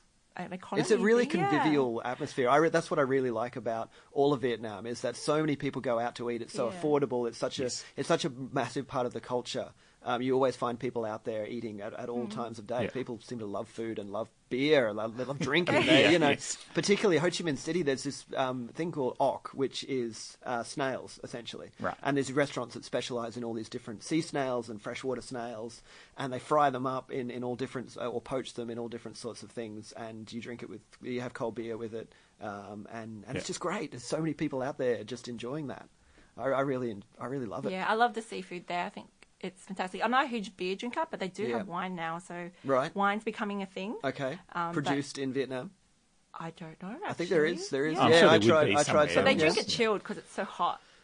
S3: an economy.
S1: It's a really
S3: thing, yeah.
S1: convivial atmosphere. I re- that's what I really like about all of Vietnam is that so many people go out to eat. It's so
S3: Yeah.
S1: affordable. It's such
S2: Yes.
S1: a it's such a massive part of the culture. Um, you always find people out there eating at, at all times of day.
S2: Yeah.
S1: People seem to love food and love beer. And love, they love drinking.
S2: Yeah,
S1: They, you know,
S2: yes.
S1: particularly Ho Chi Minh City. There's this um, thing called oc, which is uh, snails essentially.
S2: Right.
S1: And there's restaurants that specialize in all these different sea snails and freshwater snails, and they fry them up in, in all different or poach them in all different sorts of things. And you drink it with you have cold beer with it, um, and and it's
S2: Yeah.
S1: just great. There's so many people out there just enjoying that. I, I really I really love it.
S3: Yeah, I love the seafood there. I think it's fantastic. I'm not a huge beer drinker, but they do
S1: Yeah.
S3: have wine now, so
S1: Right.
S3: wine's becoming a thing.
S1: Okay.
S3: Um, but-
S1: Produced in Vietnam.
S3: I don't know.
S1: I think there
S3: actually.
S1: is. There is.
S3: Yeah.
S2: I'm
S1: yeah,
S2: sure
S1: I
S2: there would
S1: tried.
S2: be
S1: I tried
S2: somewhere.
S1: some.
S3: But they
S2: Yeah.
S3: drink
S1: yes.
S3: it chilled because it's so hot.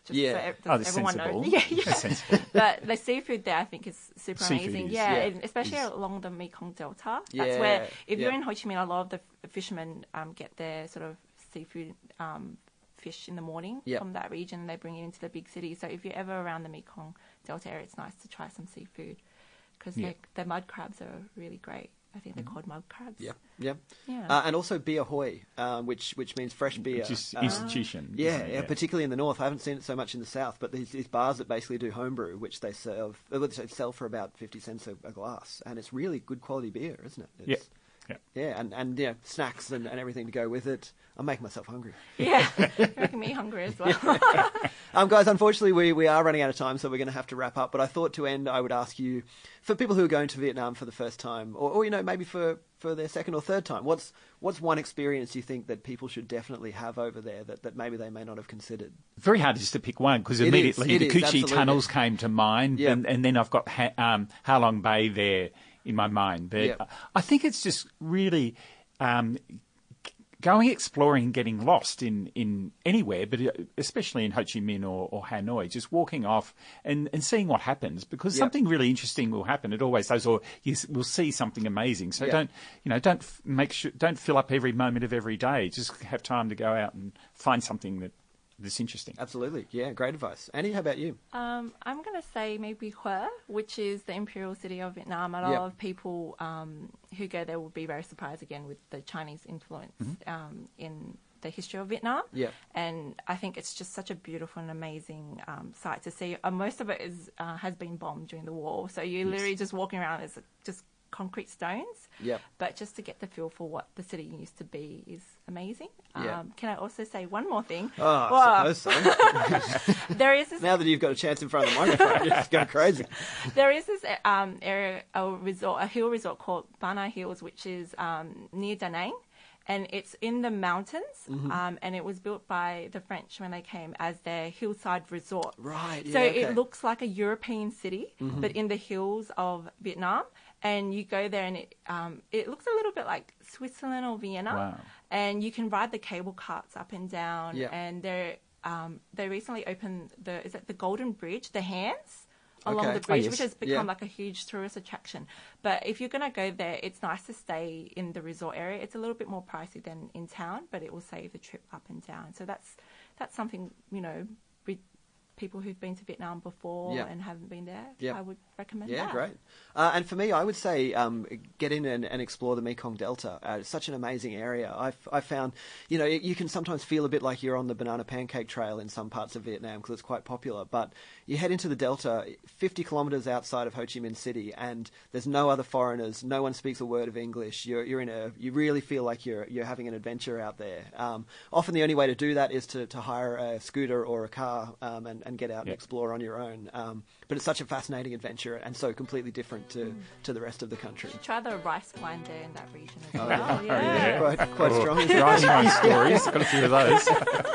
S3: just
S1: Yeah.
S3: so ev-
S2: Oh, that's
S3: everyone
S2: sensible.
S3: knows. Yeah, yeah.
S2: That's sensible.
S3: But the seafood there, I think, is super
S2: Seafood
S3: amazing.
S2: is,
S3: yeah,
S1: yeah.
S3: and especially
S2: Is-
S3: along the Mekong Delta. That's
S1: Yeah,
S3: where, if you're
S1: yeah.
S3: in Ho Chi Minh, a lot of the f- fishermen um, get their sort of seafood um, fish in the morning
S1: Yeah.
S3: from that region. They bring it into the big city. So if you're ever around the Mekong Delta area, it's nice to try some seafood because
S2: Yeah.
S3: the mud crabs are really great. I think they're called mud crabs.
S1: Yeah, yeah.
S3: Yeah.
S1: Uh, and also beer hoy, um, which which means fresh beer.
S2: Which is
S1: Uh,
S2: institution.
S1: Yeah,
S2: isn't it?
S1: yeah, particularly in the north. I haven't seen it so much in the south, but there's these bars that basically do homebrew, which they serve, uh, they sell for about fifty cents a, a glass, and it's really good quality beer, isn't it?
S2: Yeah.
S1: It's,
S2: Yeah.
S1: yeah, and and yeah, snacks and, and everything to go with it. I'm making myself hungry.
S3: Yeah, you're making me hungry as well.
S1: Um, guys, unfortunately, we, we are running out of time, so we're going to have to wrap up. But I thought to end, I would ask you, for people who are going to Vietnam for the first time, or, or you know, maybe for, for their second or third time, what's what's one experience you think that people should definitely have over there that, that maybe they may not have considered?
S2: Very hard just to pick one because
S1: It is,
S2: immediately
S1: it
S2: the
S1: is,
S2: Coochie
S1: absolutely.
S2: tunnels came to mind,
S1: Yeah.
S2: and, and then I've got ha- um, Ha Long Bay there in my mind. But
S1: Yeah.
S2: I think it's just really um, going exploring, getting lost in, in anywhere, but especially in Ho Chi Minh or, or Hanoi, just walking off and, and seeing what happens because
S1: Yeah.
S2: something really interesting will happen. It always does, or you s- will see something amazing. So
S1: Yeah.
S2: don't you know don't f- make sure don't fill up every moment of every day. Just have time to go out and find something that that's interesting.
S1: Absolutely. Yeah, great advice. Annie, how about you?
S3: Um, I'm going to say maybe Hue, which is the imperial city of Vietnam. A lot
S1: Yep.
S3: of people um, who go there will be very surprised again with the Chinese influence um, in the history of Vietnam.
S1: Yep.
S3: And I think it's just such a beautiful and amazing um, site to see. Uh, most of it is uh, has been bombed during the war, so you're literally just walking around as just concrete stones.
S1: Yep.
S3: But just to get the feel for what the city used to be is amazing.
S1: Yeah.
S3: Um, can I also say one more thing?
S1: Oh, I
S3: Well,
S1: suppose so.
S3: there is this
S1: Now that you've got a chance in front of the microphone, you just go crazy.
S3: There is this um, area, a resort, a hill resort called Bana Hills, which is um, near Da Nang, and it's in the mountains.
S1: Mm-hmm.
S3: Um, and it was built by the French when they came as their hillside resort.
S1: Right,
S3: So
S1: yeah, okay.
S3: it looks like a European city,
S1: Mm-hmm.
S3: but in the hills of Vietnam. And you go there, and it um, it looks a little bit like Switzerland or Vienna.
S2: Wow.
S3: And you can ride the cable carts up and down.
S1: Yeah.
S3: And they're um, they recently opened the is it the Golden Bridge, the Hands along
S1: Okay.
S3: the bridge,
S2: Oh, yes.
S3: which has become
S1: Yeah.
S3: like a huge tourist attraction. But if you're going to go there, it's nice to stay in the resort area. It's a little bit more pricey than in town, but it will save the trip up and down. So that's that's something, you know, re- people who've been to Vietnam before
S1: Yeah.
S3: and haven't been there,
S1: Yeah.
S3: I would recommend
S1: Yeah,
S3: that.
S1: great. Uh, and for me, I would say um, get in and, and explore the Mekong Delta. Uh, it's such an amazing area. I've, I've found, you know, you can sometimes feel a bit like you're on the Banana Pancake Trail in some parts of Vietnam because it's quite popular. But you head into the Delta, fifty kilometres outside of Ho Chi Minh City, and there's no other foreigners. No one speaks a word of English. You're, you're in a, you really feel like you're, you're having an adventure out there. Um, often the only way to do that is to, to hire a scooter or a car um, and, and get out and
S2: Yeah.
S1: explore on your own. Um, but it's such a fascinating adventure and so completely different to, to the rest of the country.
S3: Try the rice wine there in that region as
S1: Oh,
S3: well.
S1: yeah.
S3: Yeah.
S1: Quite, quite
S2: Oh,
S1: strong.
S2: Rice wine stories. Got a few of those.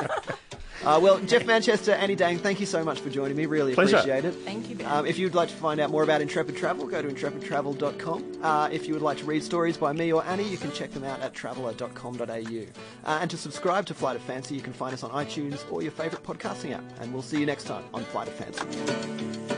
S1: Uh, well, Jeff Manchester, Annie Dang, thank you so much for joining me. Really
S2: Pleasure.
S1: appreciate it.
S3: Thank you, Ben.
S1: Um, if you'd like to find out more about Intrepid Travel, go to intrepid travel dot com. Uh, if you would like to read stories by me or Annie, you can check them out at traveller dot com dot a u. Uh, and to subscribe to Flight of Fancy, you can find us on iTunes or your favourite podcasting app. And we'll see you next time on Flight of Fancy.